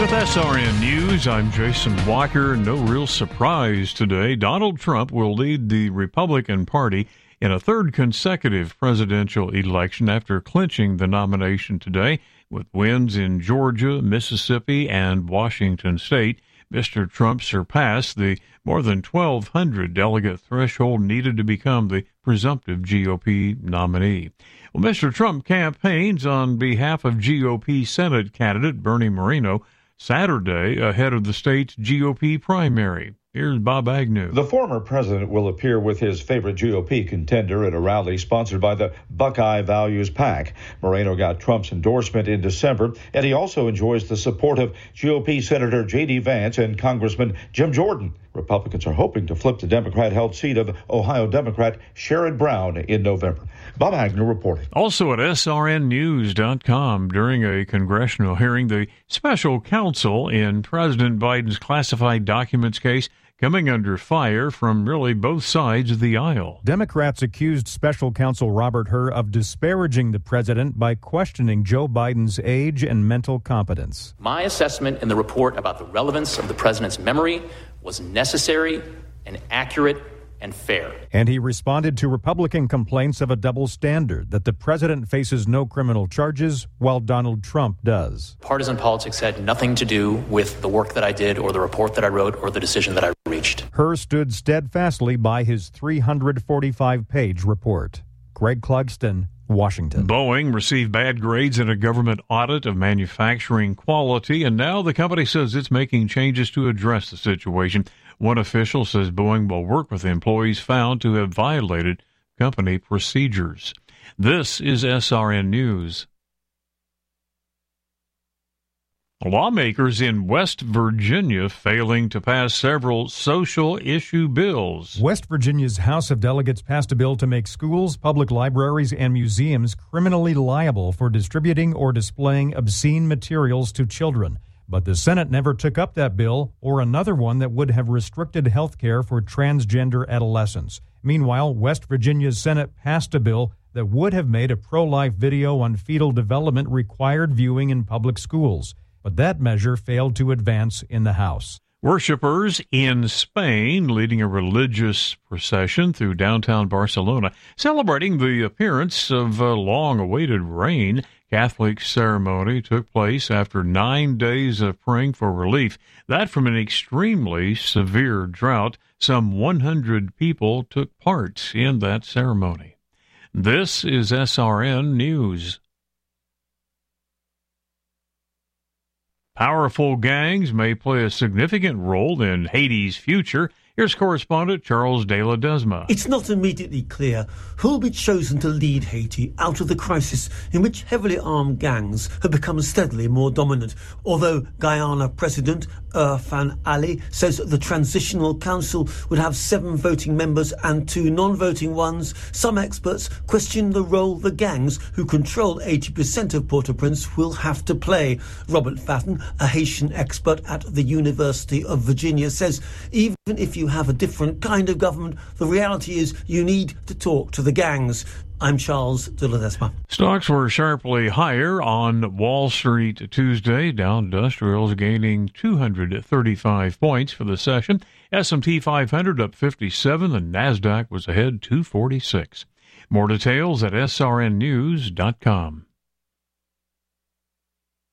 With SRN News, I'm Jason Walker. No real surprise today. Donald Trump will lead the Republican Party in a third consecutive presidential election after clinching the nomination today with wins in Georgia, Mississippi, and Washington state. Mr. Trump surpassed the more than 1,200 delegate threshold needed to become the presumptive GOP nominee. Well, Mr. Trump campaigns on behalf of GOP Senate candidate Bernie Moreno Saturday ahead of the state's GOP primary. Here's Bob Agnew. The former president will appear with his favorite GOP contender at a rally sponsored by the Buckeye Values PAC. Moreno got Trump's endorsement in December, and he also enjoys the support of GOP Senator J.D. Vance and Congressman Jim Jordan. Republicans are hoping to flip the Democrat-held seat of Ohio Democrat Sherrod Brown in November. Bob Agnew reporting. Also at srnnews.com, during a congressional hearing, the special counsel in President Biden's classified documents case coming under fire from really both sides of the aisle. Democrats accused special counsel Robert Hur of disparaging the president by questioning Joe Biden's age and mental competence. My assessment in the report about the relevance of the president's memory was necessary and accurate and fair. And he responded to Republican complaints of a double standard, that the president faces no criminal charges while Donald Trump does. Partisan politics had nothing to do with the work that I did or the report that I wrote or the decision that I reached. Hur stood steadfastly by his 345-page report. Greg Clugston, Washington. Boeing received bad grades in a government audit of manufacturing quality, and now the company says it's making changes to address the situation. One official says Boeing will work with employees found to have violated company procedures. This is SRN News. Lawmakers in West Virginia failing to pass several social issue bills. West Virginia's House of Delegates passed a bill to make schools, public libraries, and museums criminally liable for distributing or displaying obscene materials to children. But the Senate never took up that bill or another one that would have restricted health care for transgender adolescents. Meanwhile, West Virginia's Senate passed a bill that would have made a pro-life video on fetal development required viewing in public schools. But that measure failed to advance in the House. Worshippers in Spain leading a religious procession through downtown Barcelona, celebrating the appearance of long-awaited rain. Catholic ceremony took place after 9 days of praying for relief. That from an extremely severe drought. Some 100 people took part in that ceremony. This is SRN News. Powerful gangs may play a significant role in Haiti's future. Here's correspondent Charles de Ledesma. It's not immediately clear who will be chosen to lead Haiti out of the crisis in which heavily armed gangs have become steadily more dominant. Although Guyana President Irfan Ali says the Transitional Council would have 7 voting members and 2 non-voting ones, some experts question the role the gangs, who control 80% of Port-au-Prince, will have to play. Robert Fatton, a Haitian expert at the University of Virginia, says even if you have a different kind of government, the reality is you need to talk to the gangs. I'm Charles de Ledesma. Stocks were sharply higher on Wall Street Tuesday. Dow Industrials gaining 235 points for the session. S&P 500 up 57. The NASDAQ was ahead 246. More details at srnnews.com.